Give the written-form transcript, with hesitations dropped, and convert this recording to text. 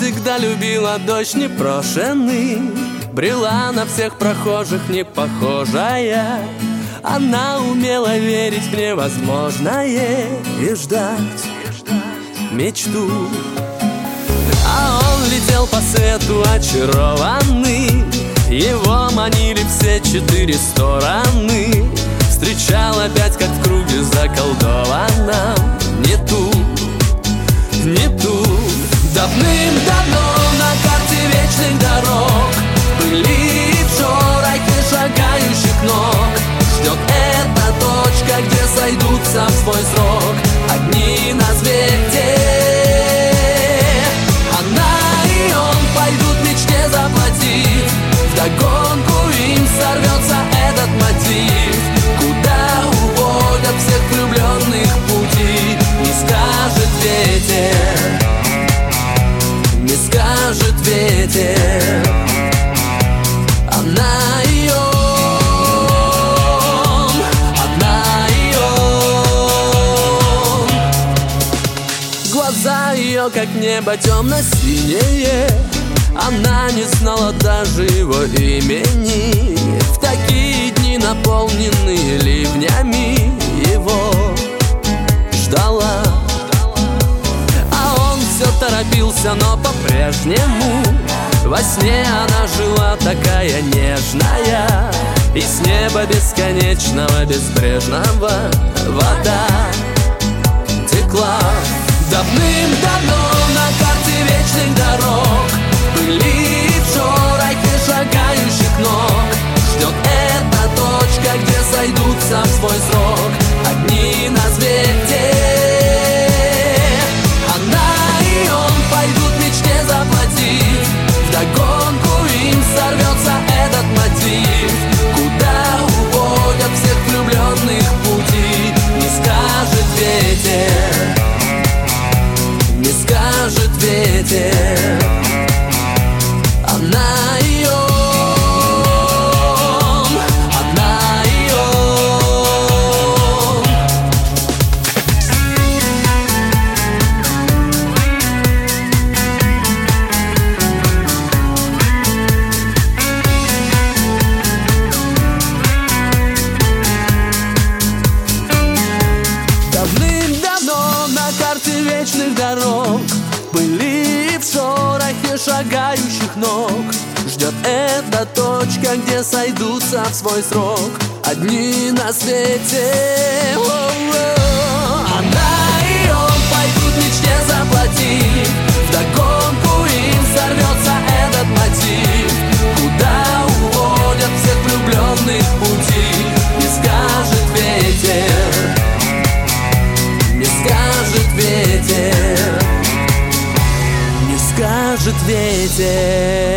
всегда любила дождь непрошенный, брела на всех прохожих не похожая. Она умела верить в невозможное и ждать мечту. А он летел по свету очарованный, его манили все 4 стороны. Встречал опять, как в круге заколдованном, не ту. Давным-давно на карте вечных дорог были в шорохе шагающих ног. Ждет эта точка, где сойдутся в свой срок одни на свете. Она и он пойдут мечте заплатив, вдогонку им сорвется этот мотив. Куда уводят всех влюбленных пути, не скажет ветер, не скажет ветер. Она и он, одна и он. Глаза ее, как небо темно-синее, она не знала даже его имени. В такие дни, наполненные ливнями, его ждала. А он все торопился, но по-прежнему во сне она жила такая нежная, и с неба бесконечного, безбрежного вода текла. Давным-давно на карте вечных дорог были в шорохе шагающих ног. Ждет эта точка, где сойдутся в свой срок одни на свете. Она и он пойдут мечте заплатив, вдогонку им сорвется этот мотив. Куда уводят всех влюбленных пути, не скажет ветер, не скажет ветер. Она и он, одна и он. Давным-давно на карте вечных дорог были в шорохе шагающих ног. Ждет эта точка, где сойдутся в свой срок одни на свете. Она и он пойдут мечте заплатив, вдогонку им сорвется этот мотив. Куда уводят всех влюбленных пути, не скажет ветер, не скажет ветер, не скажет ветер.